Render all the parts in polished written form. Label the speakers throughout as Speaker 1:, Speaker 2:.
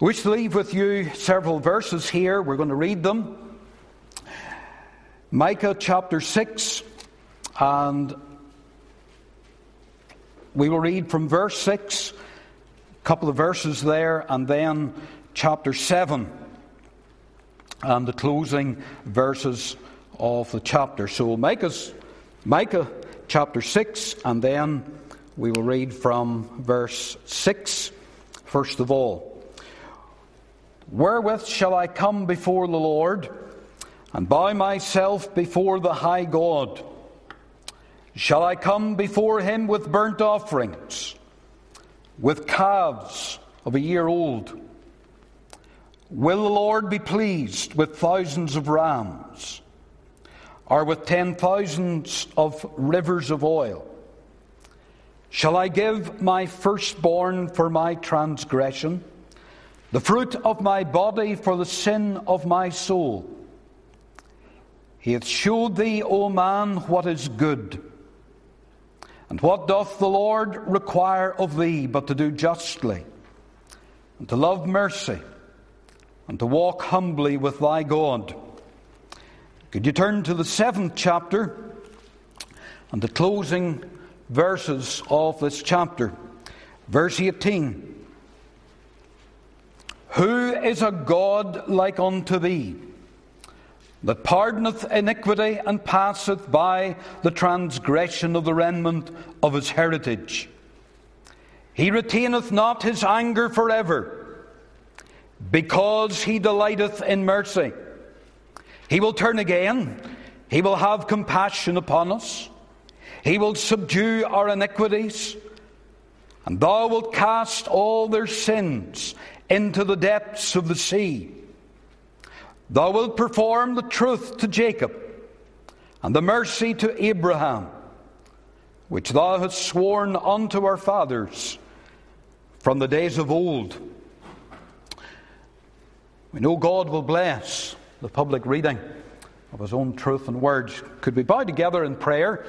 Speaker 1: I wish to leave with you several verses here. We're going to read them. Micah chapter 6, and we will read from verse 6, a couple of verses there, and then chapter 7, and the closing verses of the chapter. So Micah chapter 6, and then we will read from verse 6, first of all. Wherewith shall I come before the Lord, and bow myself before the high God? Shall I come before him with burnt offerings, with calves of a year old? Will the Lord be pleased with thousands of rams, or with 10,000s of rivers of oil? Shall I give my firstborn for my transgression, the fruit of my body for the sin of my soul? He hath showed thee, O man, what is good. And what doth the Lord require of thee but to do justly, and to love mercy, and to walk humbly with thy God? Could you turn to the 7th chapter and the closing verses of this chapter? Verse 18. Who is a God like unto thee, that pardoneth iniquity, and passeth by the transgression of the remnant of his heritage? He retaineth not his anger forever, because he delighteth in mercy. He will turn again, he will have compassion upon us. He will subdue our iniquities, and thou wilt cast all their sins into the depths of the sea. Thou wilt perform the truth to Jacob, and the mercy to Abraham, which thou hast sworn unto our fathers from the days of old. We know God will bless the public reading of his own truth and words. Could we bow together in prayer,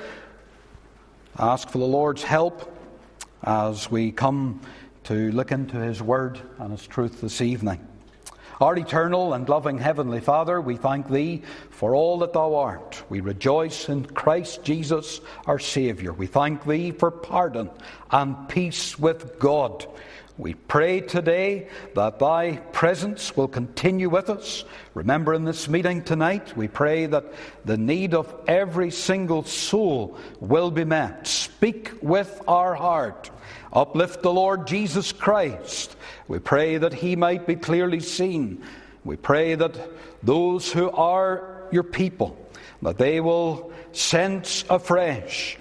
Speaker 1: ask for the Lord's help as we come to look into his word and his truth this evening. Our eternal and loving Heavenly Father, we thank thee for all that thou art. We rejoice in Christ Jesus our Saviour. We thank thee for pardon and peace with God. We pray today that thy presence will continue with us. Remember, in this meeting tonight, we pray that the need of every single soul will be met. Speak with our heart. Uplift the Lord Jesus Christ. We pray that he might be clearly seen. We pray that those who are your people, that they will sense afresh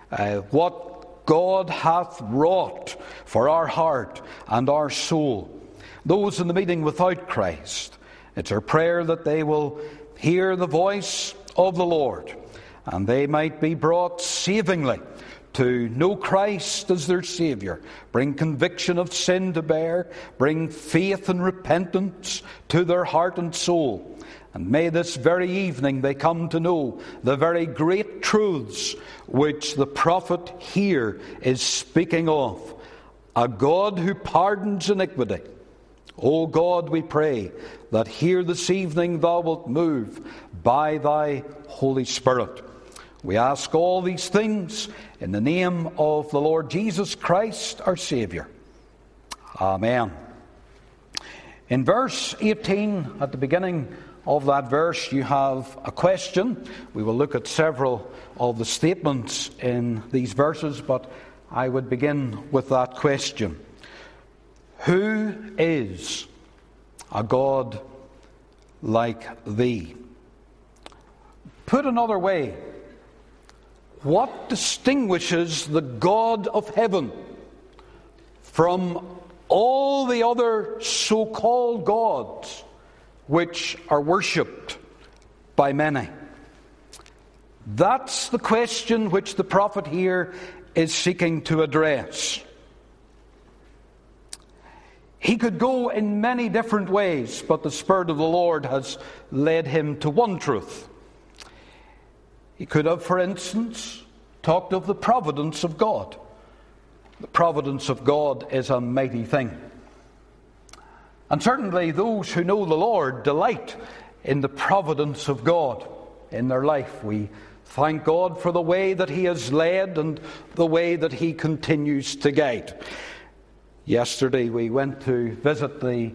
Speaker 1: what God hath wrought for our heart and our soul. Those in the meeting without Christ, it's our prayer that they will hear the voice of the Lord, and they might be brought savingly to know Christ as their Saviour. Bring conviction of sin to bear. Bring faith and repentance to their heart and soul. And may this very evening they come to know the very great truths which the prophet here is speaking of. A God who pardons iniquity. O God, we pray that here this evening thou wilt move by thy Holy Spirit. We ask all these things in the name of the Lord Jesus Christ, our Saviour. Amen. In verse 18, at the beginning of that verse, you have a question. We will look at several of the statements in these verses, but I would begin with that question. Who is a God like thee? Put another way, what distinguishes the God of heaven from all the other so-called gods which are worshipped by many? That's the question which the prophet here is seeking to address. He could go in many different ways, but the Spirit of the Lord has led him to one truth. He could have, for instance, talked of the providence of God. The providence of God is a mighty thing. And certainly those who know the Lord delight in the providence of God in their life. We thank God for the way that He has led and the way that He continues to guide. Yesterday we went to visit the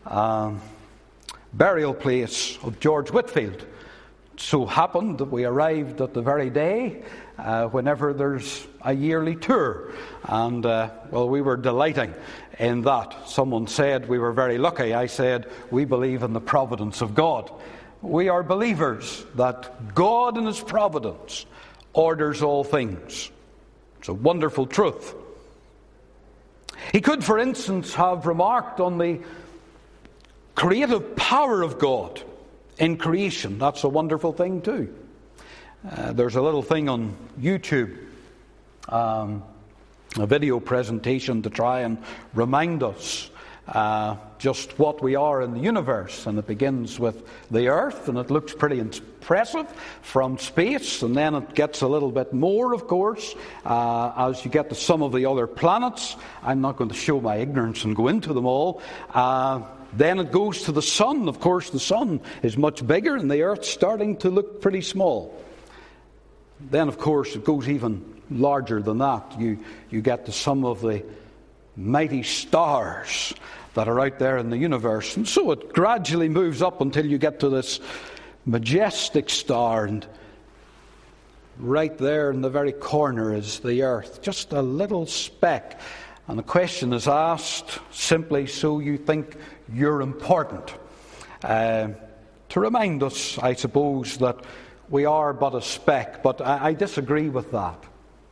Speaker 1: burial place of George Whitefield. It so happened that we arrived at the very day whenever there's a yearly tour. And, we were delighting in that. Someone said we were very lucky. I said, we believe in the providence of God. We are believers that God in His providence orders all things. It's a wonderful truth. He could, for instance, have remarked on the creative power of God in creation. That's a wonderful thing too. There's a little thing on YouTube, a video presentation to try and remind us just what we are in the universe. And it begins with the Earth, and it looks pretty impressive from space, and then it gets a little bit more, of course, as you get to some of the other planets. I'm not going to show my ignorance and go into them all. Then it goes to the sun. Of course, the sun is much bigger, and the Earth's starting to look pretty small. Then, of course, it goes even larger than that. You get to some of the mighty stars that are out there in the universe. And so it gradually moves up until you get to this majestic star. And right there in the very corner is the Earth, just a little speck. And the question is asked simply so you think you're important. To remind us, I suppose, that we are but a speck. But I disagree with that.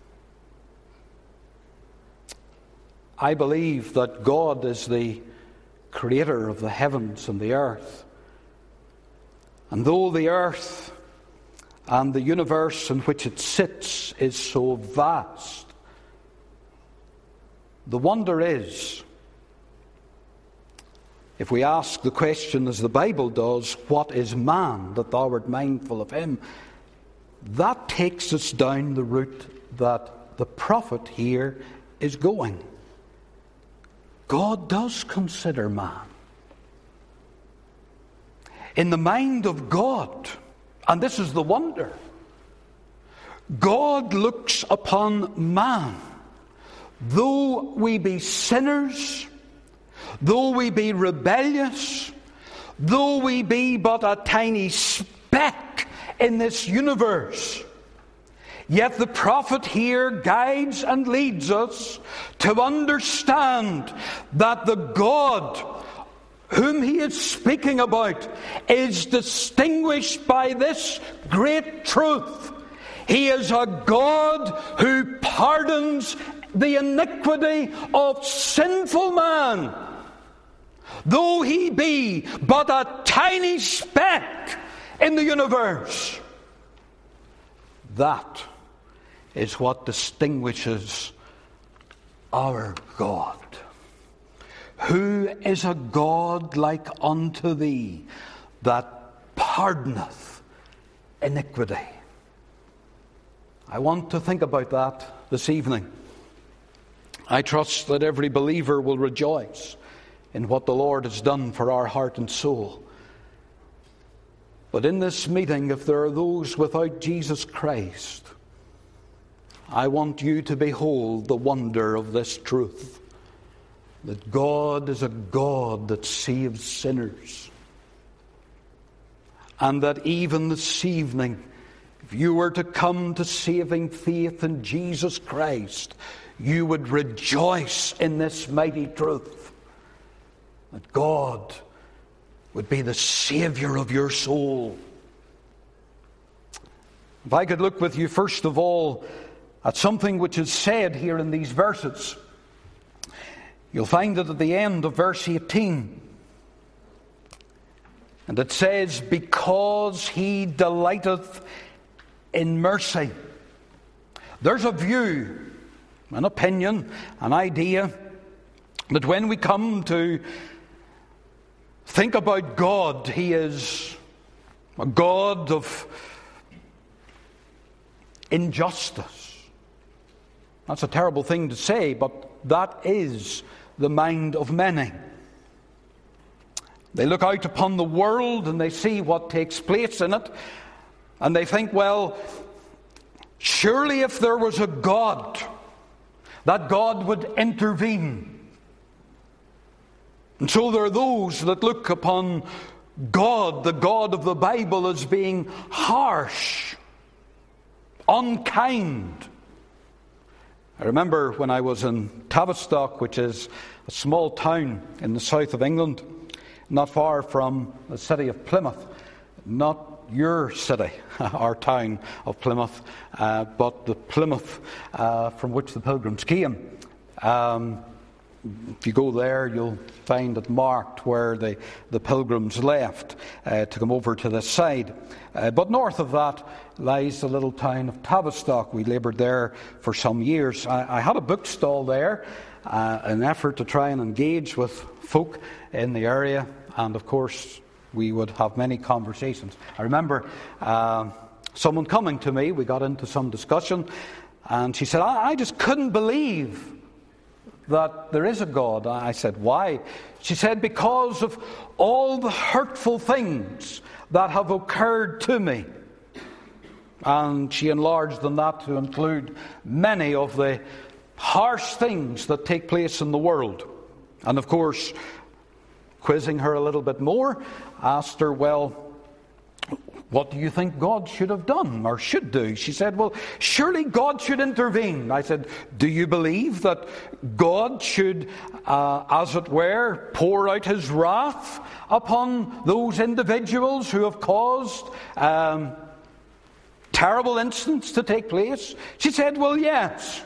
Speaker 1: I believe that God is the creator of the heavens and the earth. And though the earth and the universe in which it sits is so vast, the wonder is, if we ask the question as the Bible does, what is man that thou art mindful of him? That takes us down the route that the prophet here is going. God does consider man. In the mind of God, and this is the wonder, God looks upon man. Though we be sinners, though we be rebellious, though we be but a tiny speck in this universe, yet the prophet here guides and leads us to understand that the God whom he is speaking about is distinguished by this great truth. He is a God who pardons the iniquity of sinful man, though he be but a tiny speck in the universe. That is what distinguishes our God. Who is a God like unto thee, that pardoneth iniquity? I want to think about that this evening. I trust that every believer will rejoice in what the Lord has done for our heart and soul. But in this meeting, if there are those without Jesus Christ, I want you to behold the wonder of this truth, that God is a God that saves sinners. And that even this evening, if you were to come to saving faith in Jesus Christ, you would rejoice in this mighty truth, that God would be the Savior of your soul. If I could look with you first of all at something which is said here in these verses, you'll find it at the end of verse 18. And it says, because he delighteth in mercy. There's a view, an opinion, an idea, that when we come to think about God, he is a God of injustice. That's a terrible thing to say, but that is the mind of many. They look out upon the world and they see what takes place in it, and they think, well, surely if there was a God, that God would intervene. And so there are those that look upon God, the God of the Bible, as being harsh, unkind. I remember when I was in Tavistock, which is a small town in the south of England, not far from the city of Plymouth. Not your city, our town of Plymouth, but the Plymouth from which the Pilgrims came. If you go there, you'll find it marked where the Pilgrims left to come over to this side. But north of that lies the little town of Tavistock. We laboured there for some years. I had a bookstall there, an effort to try and engage with folk in the area, and of course we would have many conversations. I remember someone coming to me, we got into some discussion, and she said, I just couldn't believe that there is a God. I said, why? She said, because of all the hurtful things that have occurred to me. And she enlarged on that to include many of the harsh things that take place in the world. And of course, quizzing her a little bit more, asked her, well, what do you think God should have done or should do? She said, well, surely God should intervene. I said, do you believe that God should, as it were, pour out his wrath upon those individuals who have caused terrible incidents to take place? She said, well, yes.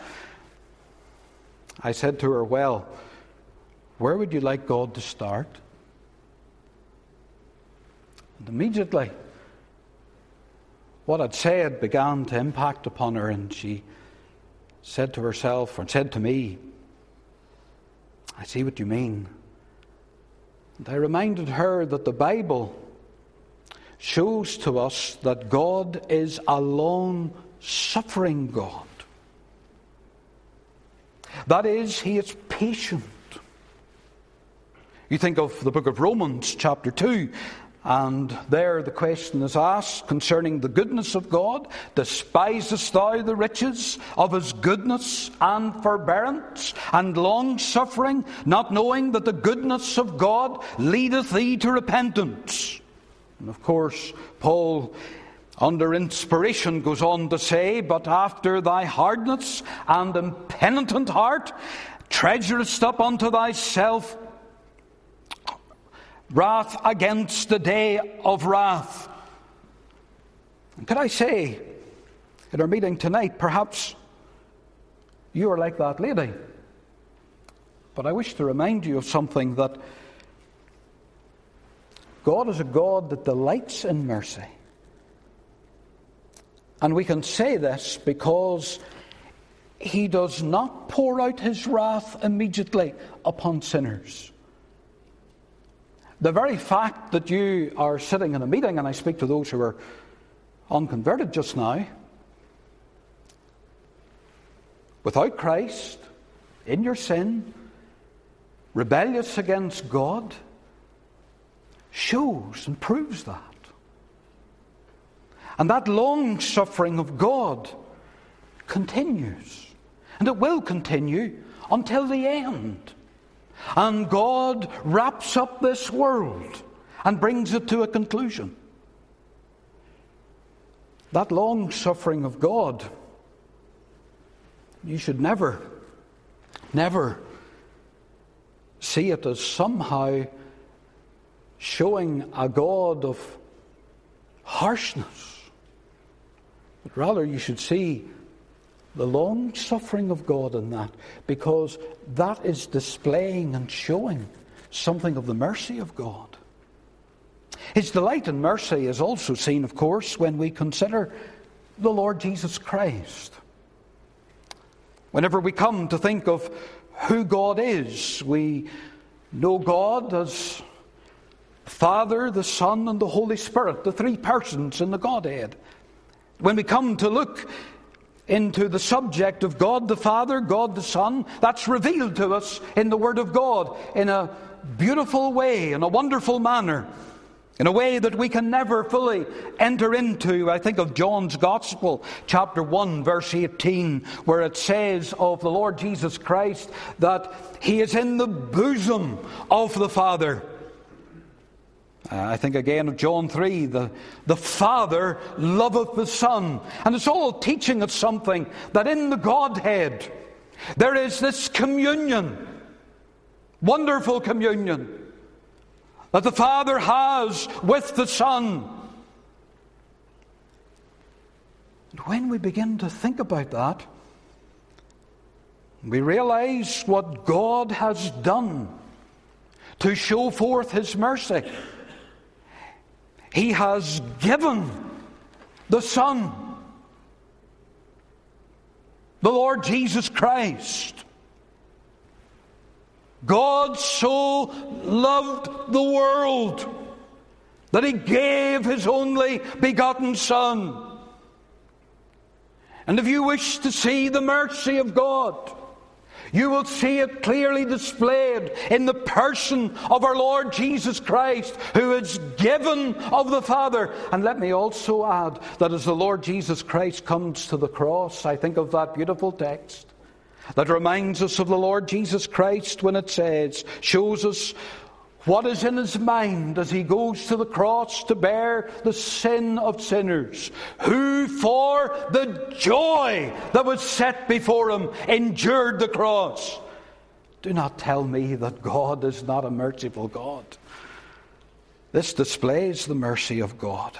Speaker 1: I said to her, well, where would you like God to start? And immediately, what I'd said began to impact upon her, and she said to herself, or said to me, I see what you mean. And I reminded her that the Bible shows to us that God is a long-suffering God. That is, he is patient. You think of the book of Romans, chapter 2, and there the question is asked concerning the goodness of God. Despisest thou the riches of his goodness and forbearance and long-suffering, not knowing that the goodness of God leadeth thee to repentance? And of course, Paul, under inspiration, goes on to say, but after thy hardness and impenitent heart treasurest up unto thyself wrath against the day of wrath. And could I say, in our meeting tonight, perhaps you are like that lady. But I wish to remind you of something, that God is a God that delights in mercy. And we can say this because he does not pour out his wrath immediately upon sinners. The very fact that you are sitting in a meeting, and I speak to those who are unconverted just now, without Christ, in your sin, rebellious against God, shows and proves that. And that long suffering of God continues. And it will continue until the end. And God wraps up this world and brings it to a conclusion. That long suffering of God, you should never see it as somehow showing a God of harshness. But rather you should see the long suffering of God in that, because that is displaying and showing something of the mercy of God. His delight in mercy is also seen, of course, when we consider the Lord Jesus Christ. Whenever we come to think of who God is, we know God as Father, the Son, and the Holy Spirit, the three persons in the Godhead. When we come to look into the subject of God the Father, God the Son, that's revealed to us in the Word of God in a beautiful way, in a wonderful manner, in a way that we can never fully enter into. I think of John's Gospel, chapter 1, verse 18, where it says of the Lord Jesus Christ that he is in the bosom of the Father. I think again of John 3, the Father loveth the Son. And it's all teaching us something, that in the Godhead there is this communion, wonderful communion, that the Father has with the Son. And when we begin to think about that, we realize what God has done to show forth his mercy. He has given the Son, the Lord Jesus Christ. God so loved the world that he gave his only begotten Son. And if you wish to see the mercy of God, you will see it clearly displayed in the person of our Lord Jesus Christ, who is given of the Father. And let me also add that as the Lord Jesus Christ comes to the cross, I think of that beautiful text that reminds us of the Lord Jesus Christ when it says, shows us what is in his mind as he goes to the cross to bear the sin of sinners, who for the joy that was set before him endured the cross. Do not tell me that God is not a merciful God. This displays the mercy of God.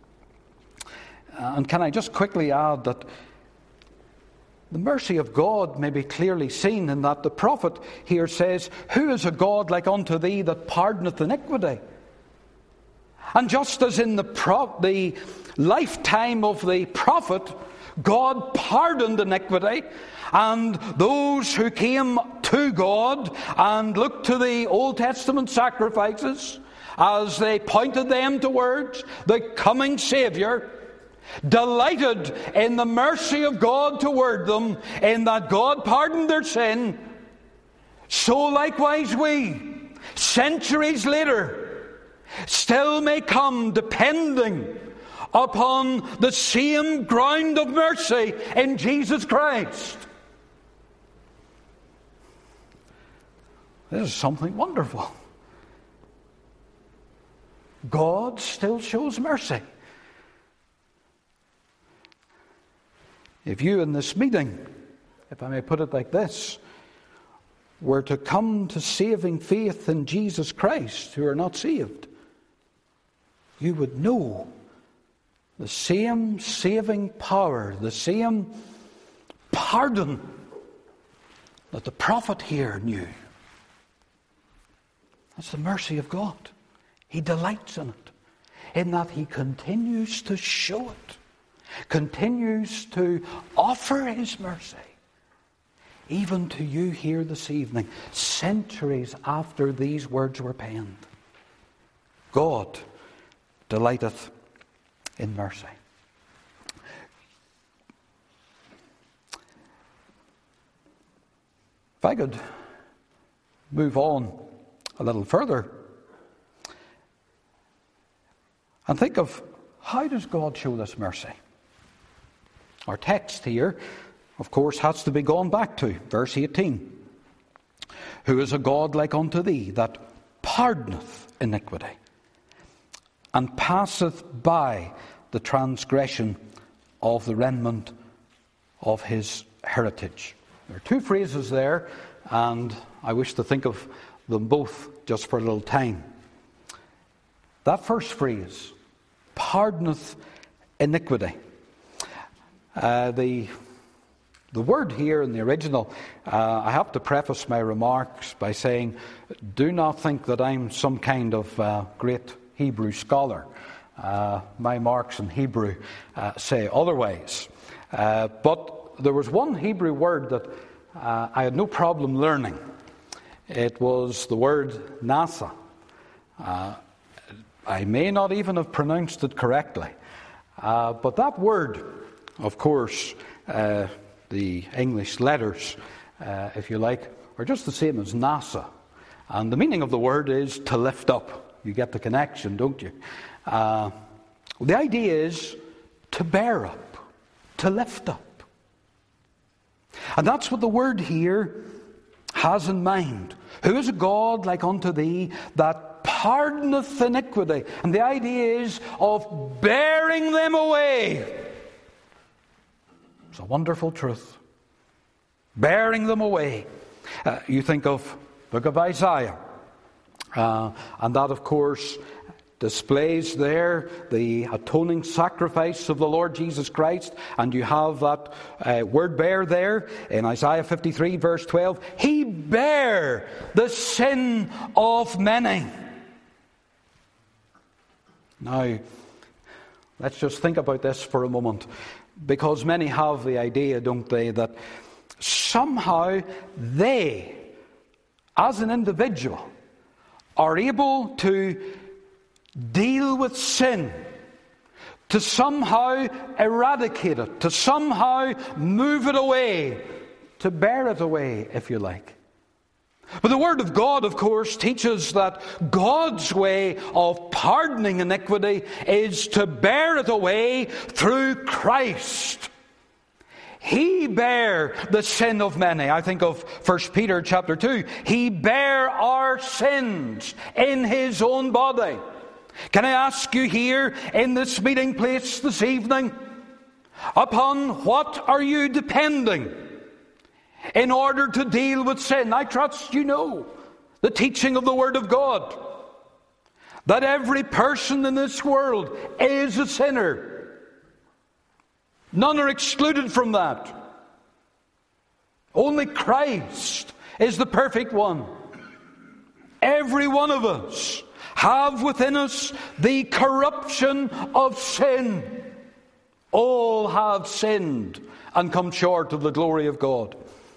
Speaker 1: And can I just quickly add that the mercy of God may be clearly seen in that the prophet here says, who is a God like unto thee that pardoneth iniquity? And just as in the lifetime of the prophet, God pardoned iniquity, and those who came to God and looked to the Old Testament sacrifices as they pointed them towards the coming Saviour, delighted in the mercy of God toward them, in that God pardoned their sin, so likewise we, centuries later, still may come depending upon the same ground of mercy in Jesus Christ. This is something wonderful. God still shows mercy. If you in this meeting, if I may put it like this, were to come to saving faith in Jesus Christ who are not saved, you would know the same saving power, the same pardon that the prophet here knew. That's the mercy of God. He delights in it, in that he continues to show it, continues to offer his mercy, even to you here this evening, centuries after these words were penned. God delighteth in mercy. If I could move on a little further and think of, how does God show this mercy? Our text here, of course, has to be gone back to verse 18. Who is a God like unto thee, that pardoneth iniquity, and passeth by the transgression of the remnant of his heritage. There are two phrases there, and I wish to think of them both just for a little time. That first phrase, pardoneth iniquity. The word here in the original, I have to preface my remarks by saying, do not think that I'm some kind of great Hebrew scholar. My marks in Hebrew say otherwise. But there was one Hebrew word that I had no problem learning. It was the word nasa. I may not even have pronounced it correctly. But that word, of course, the English letters, if you like, are just the same as NASA. And the meaning of the word is to lift up. You get the connection, don't you? The idea is to bear up, to lift up. And that's what the word here has in mind. Who is a God like unto thee that pardoneth iniquity? And the idea is of bearing them away. It's a wonderful truth. Bearing them away. You think of the book of Isaiah. And that, of course, displays there the atoning sacrifice of the Lord Jesus Christ. And you have that word bear there in Isaiah 53 verse 12. He bare the sin of many. Now, let's just think about this for a moment. Because many have the idea, don't they, that somehow they, as an individual, are able to deal with sin, to somehow eradicate it, to somehow move it away, to bear it away, if you like. But the Word of God, of course, teaches that God's way of pardoning iniquity is to bear it away through Christ. He bare the sin of many. I think of 1 Peter chapter 2. He bare our sins in His own body. Can I ask you here in this meeting place this evening, upon what are you depending in order to deal with sin? I trust you know the teaching of the Word of God, that every person in this world is a sinner. None are excluded from that. Only Christ is the perfect one. Every one of us have within us the corruption of sin. All have sinned and come short of the glory of God.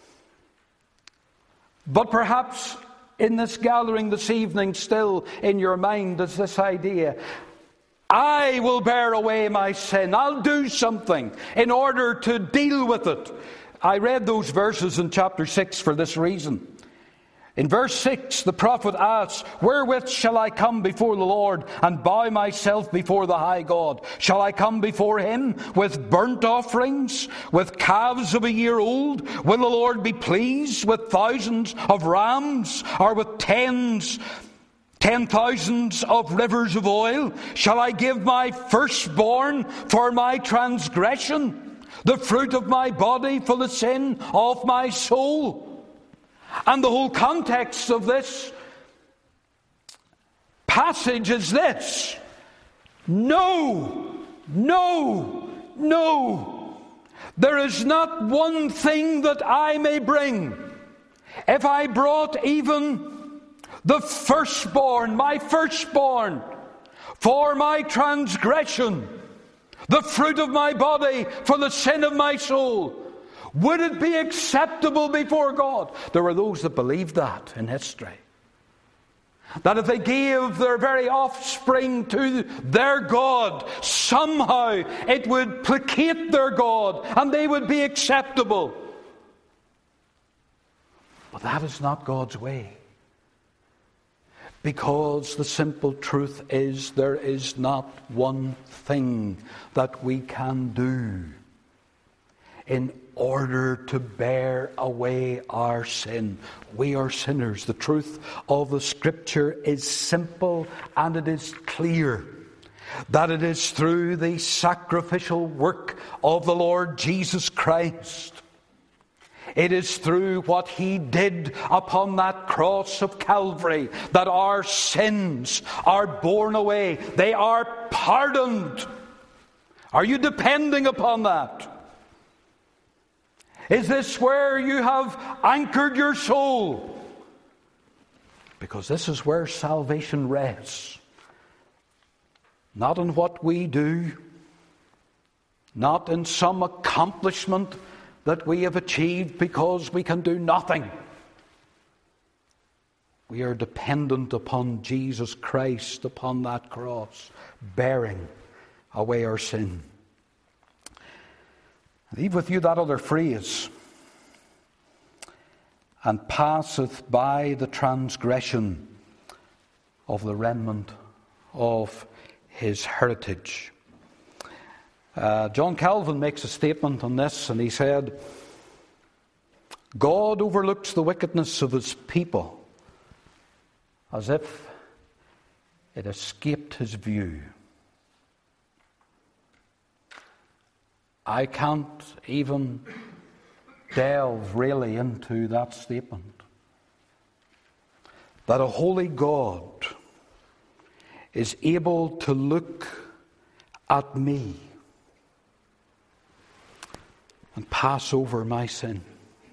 Speaker 1: But perhaps in this gathering this evening, still in your mind is this idea: I will bear away my sin. I'll do something in order to deal with it. I read those verses in chapter 6 for this reason. In verse 6, the prophet asks, wherewith shall I come before the Lord and bow myself before the high God? Shall I come before Him with burnt offerings, with calves of a year old? Will the Lord be pleased with thousands of rams, or with ten thousands of rivers of oil? Shall I give my firstborn for my transgression, the fruit of my body for the sin of my soul? And the whole context of this passage is this: no, no, no. There is not one thing that I may bring. If I brought even the firstborn, my firstborn, for my transgression, the fruit of my body for the sin of my soul, would it be acceptable before God? There were those that believed that in history. That if they gave their very offspring to their God, somehow it would placate their God and they would be acceptable. But that is not God's way. Because the simple truth is, there is not one thing that we can do in order to bear away our sin. We are sinners. The truth of the Scripture is simple and it is clear. That it is through the sacrificial work of the Lord Jesus Christ. It is through what He did upon that cross of Calvary that our sins are borne away. They are pardoned. Are you depending upon that? Is this where you have anchored your soul? Because this is where salvation rests. Not in what we do, not in some accomplishment that we have achieved because we can do nothing. We are dependent upon Jesus Christ upon that cross, bearing away our sin. Leave with you that other phrase. and passeth by the transgression of the remnant of his heritage. John Calvin makes a statement on this, and he said, God overlooks the wickedness of his people as if it escaped his view. I can't even delve really into that statement. That a holy God is able to look at me and pass over my sin.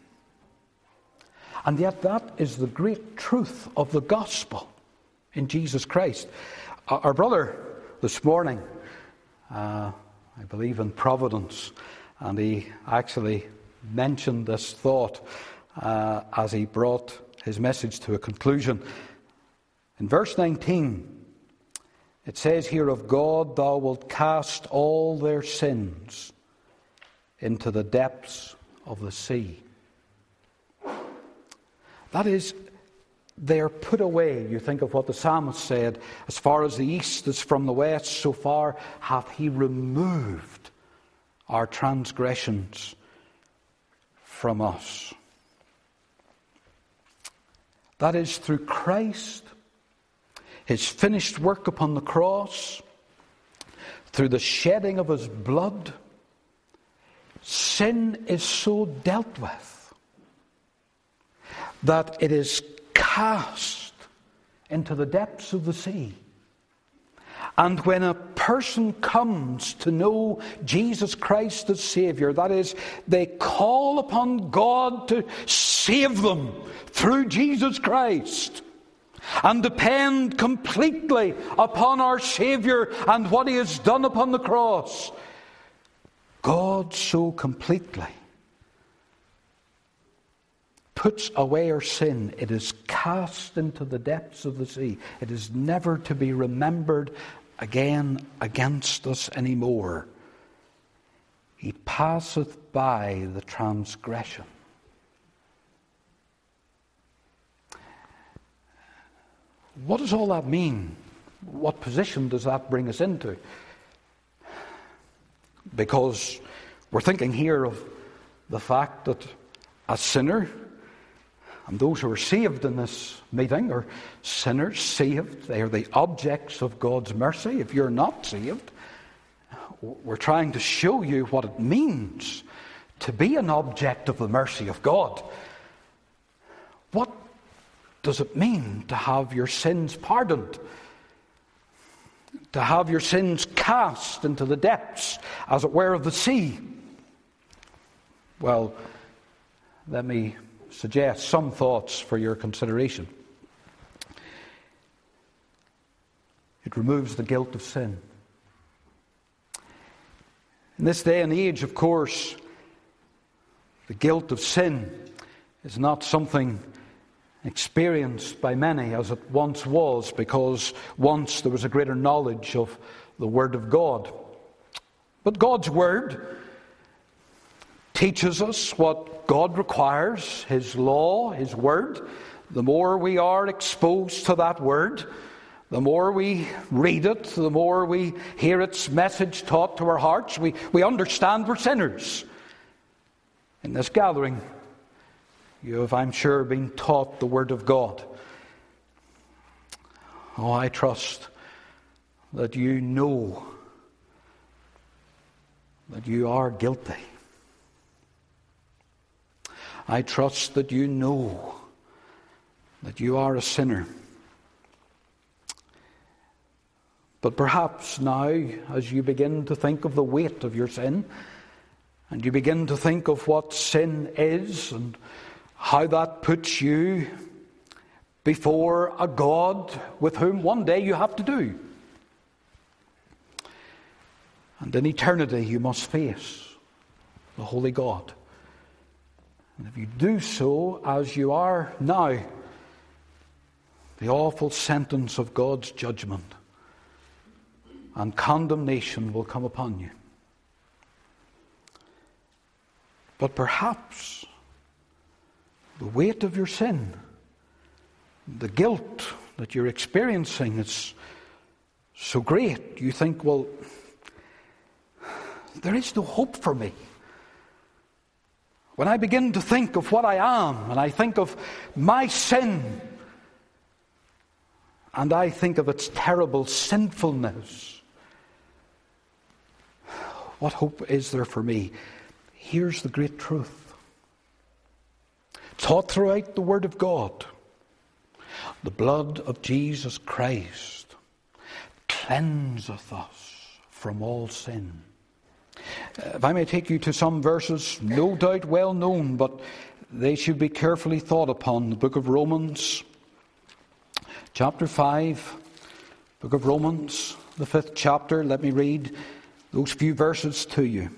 Speaker 1: And yet that is the great truth of the gospel in Jesus Christ. Our brother this morning, I believe in providence, and he actually mentioned this thought as he brought his message to a conclusion. In verse 19, it says here, of God thou wilt cast all their sins into the depths of the sea. That is, they are put away. You think of what the psalmist said, as far as the east is from the west, so far hath he removed our transgressions from us. That is, through Christ, his finished work upon the cross, through the shedding of his blood, sin is so dealt with that it is cast into the depths of the sea. And when a person comes to know Jesus Christ as Saviour, that is, they call upon God to save them through Jesus Christ, and depend completely upon our Saviour and what he has done upon the cross, God so completely puts away our sin, it is cast into the depths of the sea. It is never to be remembered again against us anymore. He passeth by the transgression. What does all that mean? What position does that bring us into? Because we're thinking here of the fact that a sinner, and those who are saved in this meeting are sinners, saved. They are the objects of God's mercy. If you're not saved, we're trying to show you what it means to be an object of the mercy of God. What does it mean to have your sins pardoned? To have your sins cast into the depths, as it were, of the sea? Well, let me suggest some thoughts for your consideration. It removes the guilt of sin. In this day and age, of course, the guilt of sin is not something experienced by many as it once was, because once there was a greater knowledge of the Word of God. But God's Word teaches us what God requires, his law, his Word. The more we are exposed to that Word, the more we read it, the more we hear its message taught to our hearts, we understand we're sinners. In this gathering, you have, I'm sure, been taught the Word of God. Oh, I trust that you know that you are guilty. I trust that you know that you are a sinner. But perhaps now, as you begin to think of the weight of your sin, and you begin to think of what sin is and how that puts you before a God with whom one day you have to do. And in eternity you must face the holy God. And if you do so as you are now, the awful sentence of God's judgment and condemnation will come upon you. But perhaps the weight of your sin, the guilt that you're experiencing is so great. You think, well, there is no hope for me. When I begin to think of what I am, and I think of my sin, and I think of its terrible sinfulness, what hope is there for me? Here's the great truth. Taught throughout the Word of God, the blood of Jesus Christ cleanseth us from all sin. If I may take you to some verses, no doubt well known, but they should be carefully thought upon. The book of Romans, chapter 5, book of Romans, the 5th chapter. Let me read those few verses to you.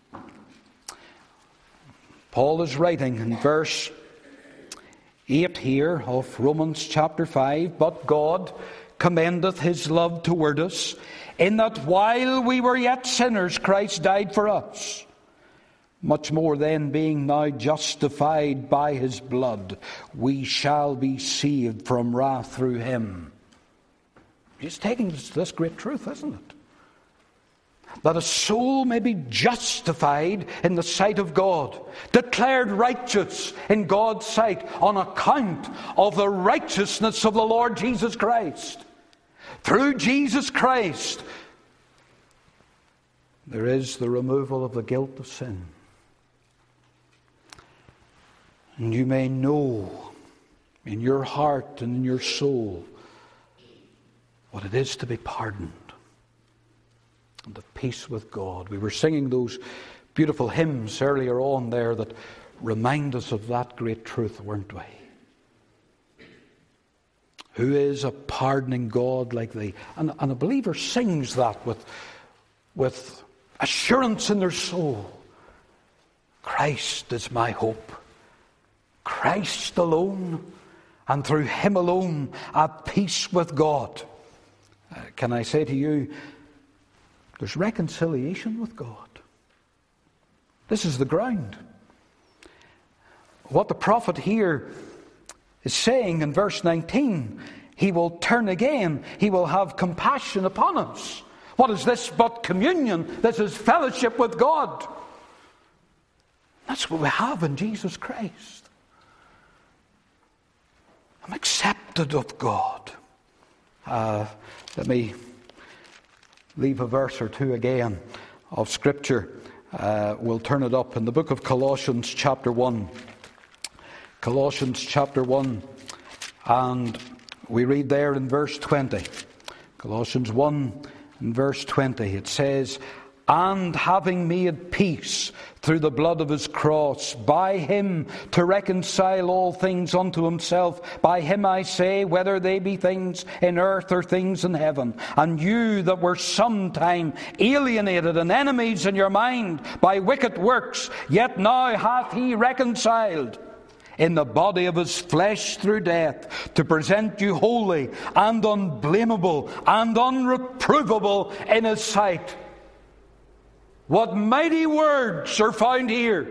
Speaker 1: Paul is writing in verse 8 here of Romans chapter 5, but God commendeth his love toward us, in that while we were yet sinners, Christ died for us. Much more then, being now justified by his blood, we shall be saved from wrath through him. He's taking this great truth, isn't it? That a soul may be justified in the sight of God, declared righteous in God's sight on account of the righteousness of the Lord Jesus Christ. Through Jesus Christ, there is the removal of the guilt of sin. And you may know in your heart and in your soul what it is to be pardoned and of peace with God. We were singing those beautiful hymns earlier on there that remind us of that great truth, weren't we? Who is a pardoning God like thee? And a believer sings that with assurance in their soul. Christ is my hope. Christ alone, and through him alone, at peace with God. Can I say to you, there's reconciliation with God. This is the ground. What the prophet here is saying in verse 19, he will turn again, he will have compassion upon us. What is this but communion? This is fellowship with God. That's what we have in Jesus Christ. I'm accepted of God. Let me leave a verse or two again of Scripture. We'll turn it up in the book of Colossians chapter 1. Colossians chapter 1, and we read there in verse 20. Colossians 1 and verse 20. It says, and having made peace through the blood of his cross, by him to reconcile all things unto himself. By him I say, whether they be things in earth or things in heaven. And you that were sometime alienated and enemies in your mind by wicked works, yet now hath he reconciled in the body of his flesh through death, to present you holy and unblameable and unreprovable in his sight. What mighty words are found here.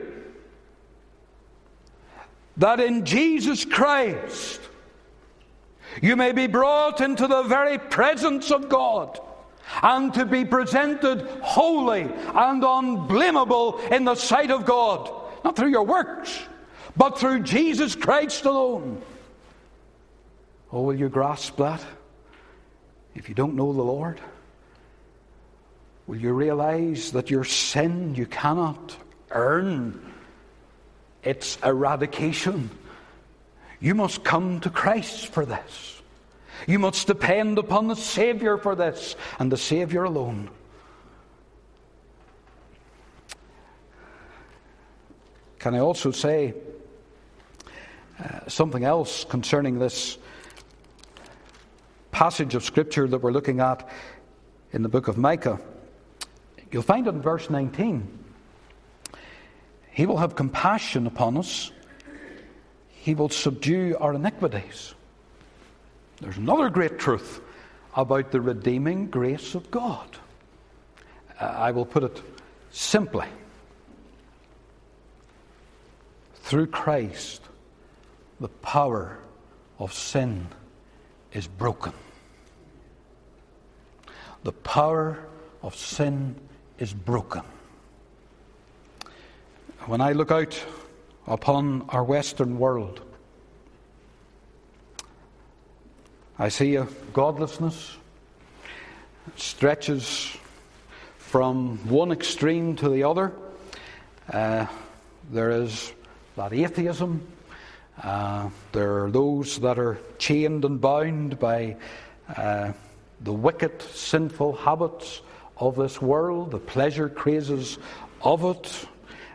Speaker 1: That in Jesus Christ you may be brought into the very presence of God and to be presented holy and unblameable in the sight of God. Not through your works, but through Jesus Christ alone. Oh, will you grasp that? If you don't know the Lord, will you realize that your sin, you cannot earn its eradication? You must come to Christ for this. You must depend upon the Savior for this, and the Savior alone. Can I also say something else concerning this passage of Scripture that we're looking at in the book of Micah? You'll find it in verse 19. He will have compassion upon us. He will subdue our iniquities. There's another great truth about the redeeming grace of God. I will put it simply. Through Christ, the power of sin is broken. The power of sin is broken. When I look out upon our Western world, I see a godlessness that stretches from one extreme to the other. There is that atheism. There are those that are chained and bound by the wicked, sinful habits of this world, the pleasure crazes of it.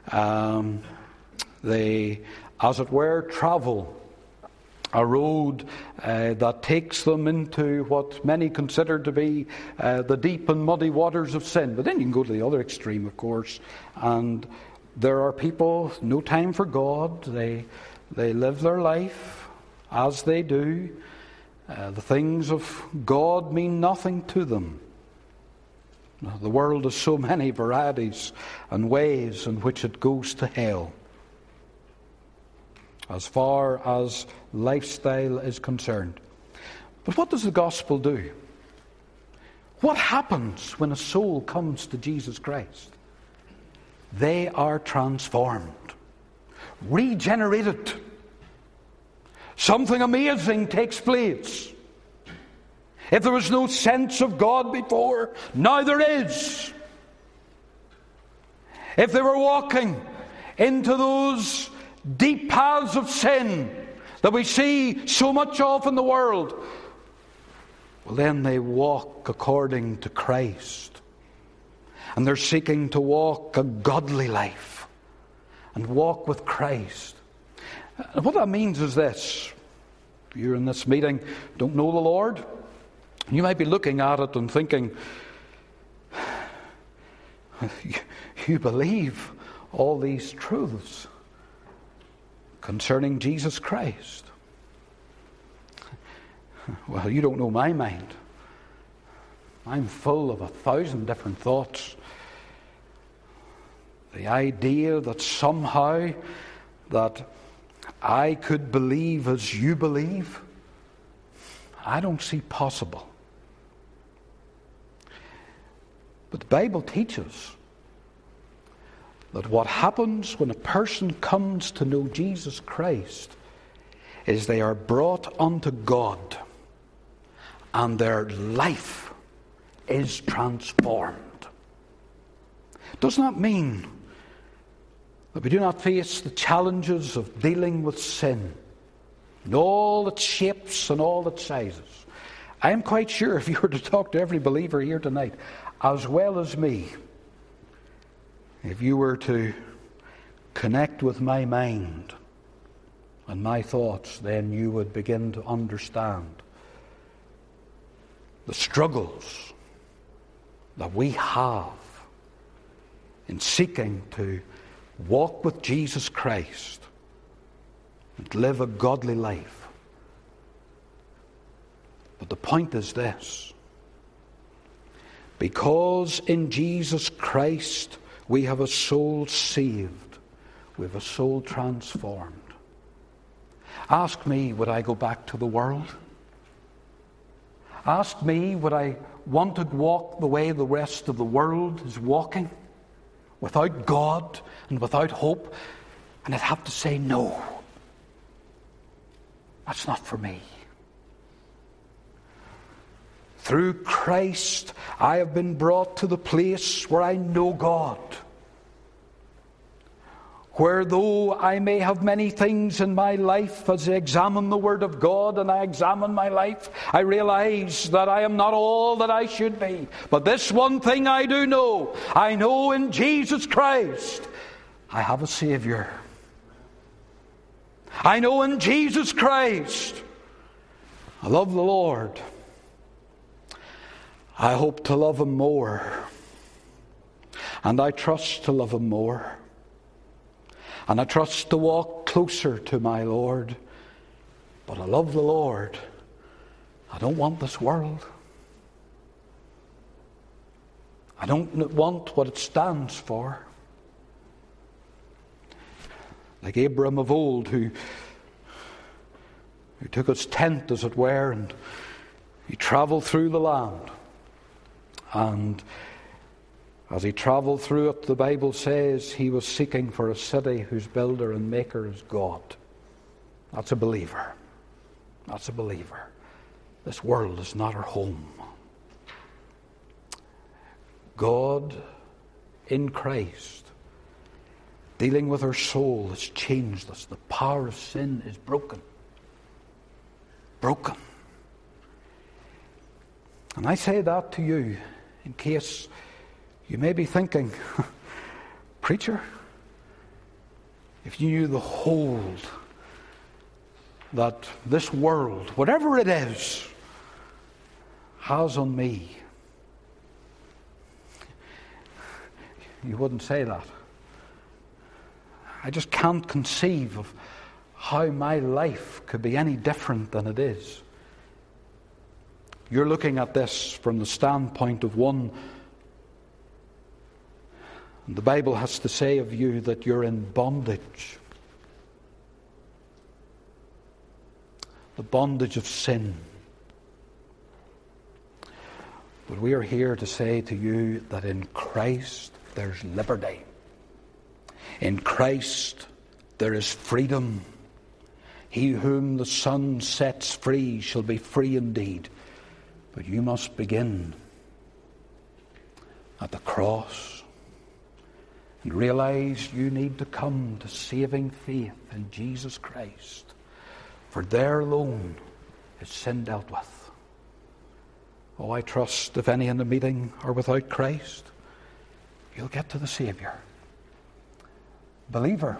Speaker 1: They, as it were, travel a road that takes them into what many consider to be the deep and muddy waters of sin. But then you can go to the other extreme, of course, and there are people, no time for God. They live their life as they do. The things of God mean nothing to them. The world has so many varieties and ways in which it goes to hell, as far as lifestyle is concerned. But what does the gospel do? What happens when a soul comes to Jesus Christ? They are transformed, regenerated. Something amazing takes place. If there was no sense of God before, now there is. If they were walking into those deep paths of sin that we see so much of in the world, well, then they walk according to Christ. And they're seeking to walk a godly life and walk with Christ. And what that means is this. If you're in this meeting, don't know the Lord, you might be looking at it and thinking, you believe all these truths concerning Jesus Christ. Well, you don't know my mind. I'm full of 1,000 different thoughts. The idea that somehow that I could believe as you believe, I don't see possible. But the Bible teaches that what happens when a person comes to know Jesus Christ is they are brought unto God and their life is transformed. It does not mean that we do not face the challenges of dealing with sin in all its shapes and all its sizes. I am quite sure if you were to talk to every believer here tonight, as well as me, if you were to connect with my mind and my thoughts, then you would begin to understand the struggles that we have in seeking to walk with Jesus Christ and live a godly life. But the point is this: because in Jesus Christ we have a soul saved, we have a soul transformed. Ask me, would I go back to the world? Ask me, would I want to walk the way the rest of the world is walking, without God and without hope? And I'd have to say, no, that's not for me. Through Christ, I have been brought to the place where I know God. Where though I may have many things in my life, as I examine the Word of God and I examine my life, I realize that I am not all that I should be. But this one thing I do know. I know in Jesus Christ I have a Savior. I know in Jesus Christ I love the Lord. I hope to love Him more. And I trust to love Him more. And I trust to walk closer to my Lord. But I love the Lord. I don't want this world. I don't want what it stands for. Like Abram of old, who who took his tent, as it were, and he travelled through the land. And as he travelled through it, the Bible says he was seeking for a city whose builder and maker is God. That's a believer. That's a believer. This world is not our home. God in Christ, dealing with our soul, has changed us. The power of sin is broken. Broken. And I say that to you in case you may be thinking, preacher, if you knew the hold that this world, whatever it is, has on me, you wouldn't say that. I just can't conceive of how my life could be any different than it is. You're looking at this from the standpoint of one, and the Bible has to say of you that you're in bondage. The bondage of sin. But we are here to say to you that in Christ there's liberty. In Christ there is freedom. He whom the Son sets free shall be free indeed. But you must begin at the cross and realize you need to come to saving faith in Jesus Christ. For there alone is sin dealt with. Oh, I trust if any in the meeting are without Christ, you'll get to the Saviour. Believer,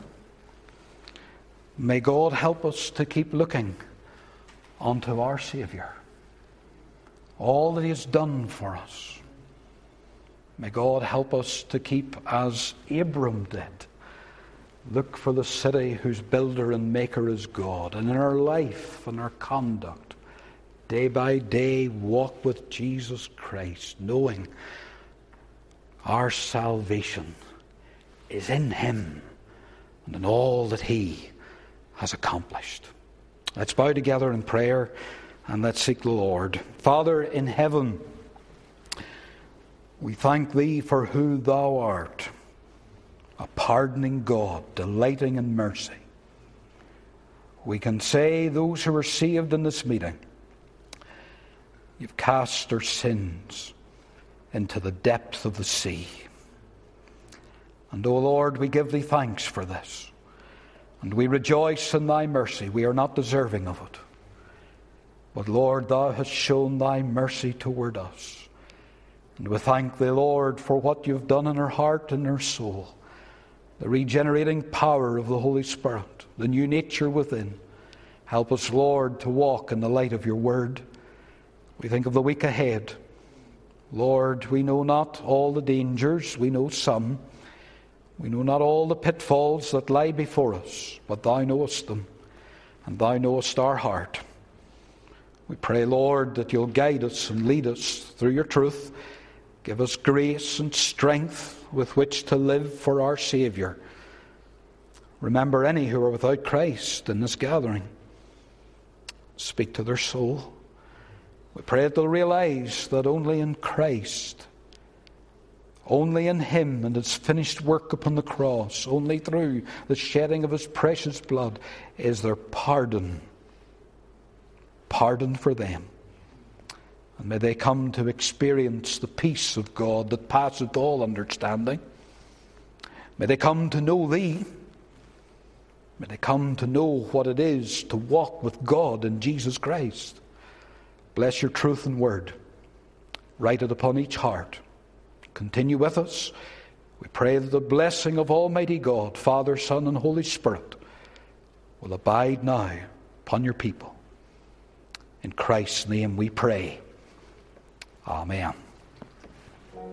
Speaker 1: may God help us to keep looking unto our Saviour. All that He has done for us. May God help us to keep, as Abram did, look for the city whose builder and maker is God. And in our life and our conduct, day by day, walk with Jesus Christ, knowing our salvation is in Him and in all that He has accomplished. Let's bow together in prayer and let's seek the Lord. Father in heaven, we thank Thee for who Thou art, a pardoning God, delighting in mercy. We can say, those who are saved in this meeting, You've cast our sins into the depth of the sea. And, O Lord, we give Thee thanks for this. And we rejoice in Thy mercy. We are not deserving of it. But, Lord, Thou hast shown Thy mercy toward us. And we thank Thee, Lord, for what You've done in our heart and our soul. The regenerating power of the Holy Spirit, the new nature within. Help us, Lord, to walk in the light of Your word. We think of the week ahead. Lord, we know not all the dangers, we know some. We know not all the pitfalls that lie before us, but Thou knowest them, and Thou knowest our heart. We pray, Lord, that You'll guide us and lead us through Your truth. Give us grace and strength with which to live for our Saviour. Remember any who are without Christ in this gathering. Speak to their soul. We pray that they'll realize that only in Christ, only in Him and His finished work upon the cross, only through the shedding of His precious blood is there pardon. Pardon for them. And may they come to experience the peace of God that passeth all understanding. May they come to know Thee. May they come to know what it is to walk with God in Jesus Christ. Bless Your truth and word. Write it upon each heart. Continue with us. We pray that the blessing of Almighty God, Father, Son, and Holy Spirit will abide now upon Your people. In Christ's name we pray. Amen.